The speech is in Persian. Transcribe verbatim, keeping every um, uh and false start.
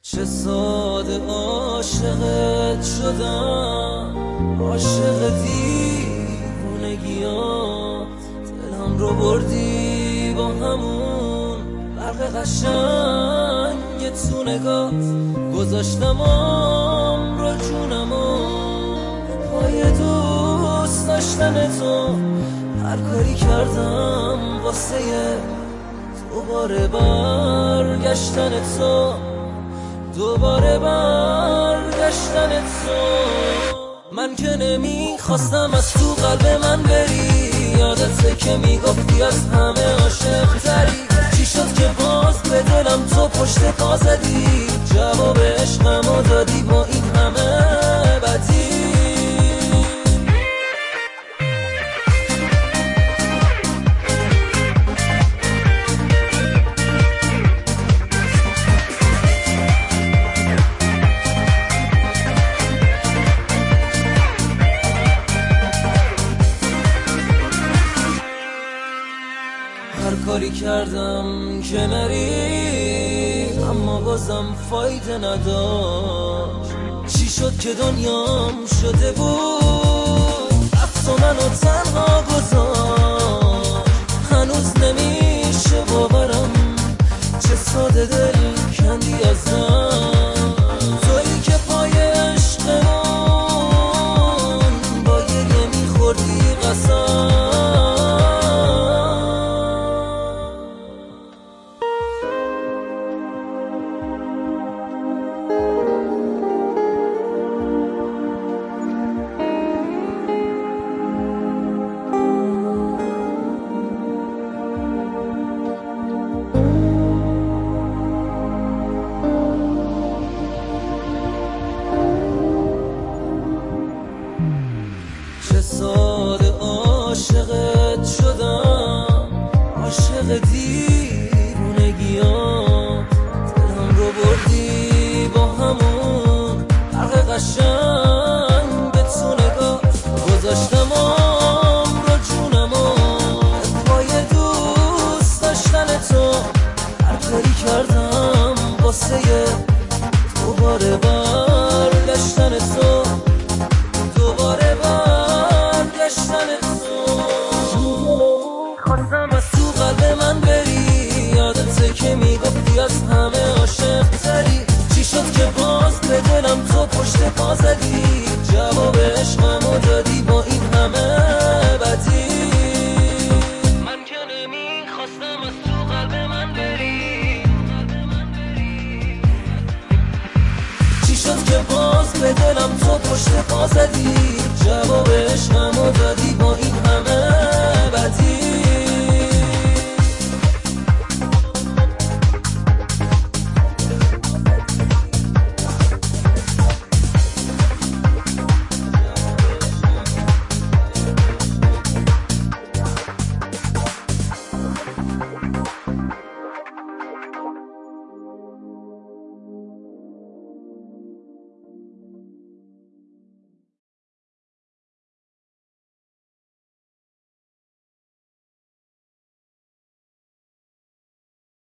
چه ساده عاشقت شدم، عاشق دیوونگیات. دلم رو بردی با همون برق قشنگ تو نگات. گذاشتم عمر جونمو پای دوست داشتن تو. هر کاری کردم واسه دوباره برگشتن تو، دوباره برگشتن تو. من که نمیخواستم از تو قلب من بری، یادته که میگفتی از همه عاشق تری. چی شد که باز به دلم تو پشت پا زدی؟ جواب عشقمو دادی با این همه بدی. هر کاری کردم که نری، اما بازم فایده نداشت. چی شد که دنیام شده بود رفت و منو تنها گذاشت. هنوز نمیشه باورم چه ساده دل کندی ازم. تویی که پای عشقمون با گریه میخوردی قسم. چه ساده عاشقت شدم، عاشق دیوونگیات. دلم رو بردی با همون برق قشنگ به تو نگاه. گذاشتم عمر جونمو پای دوست داشتن تو. هر کاری کردم واسه دوباره برگشتن تو، دوباره برگشتن تو. خواستم از تو قلب من بری، یادته که میگفتی از همه عاشق تری. چی شد که باز به دلم تو پشت پا زدی؟ جواب عشقمو دادی با این همه بدی. من که نمیخواستم از تو قلب من بری. چی شد که باز به دلم تو پشت پا زدی؟ جواب عشقمو دادی با این همه بدی.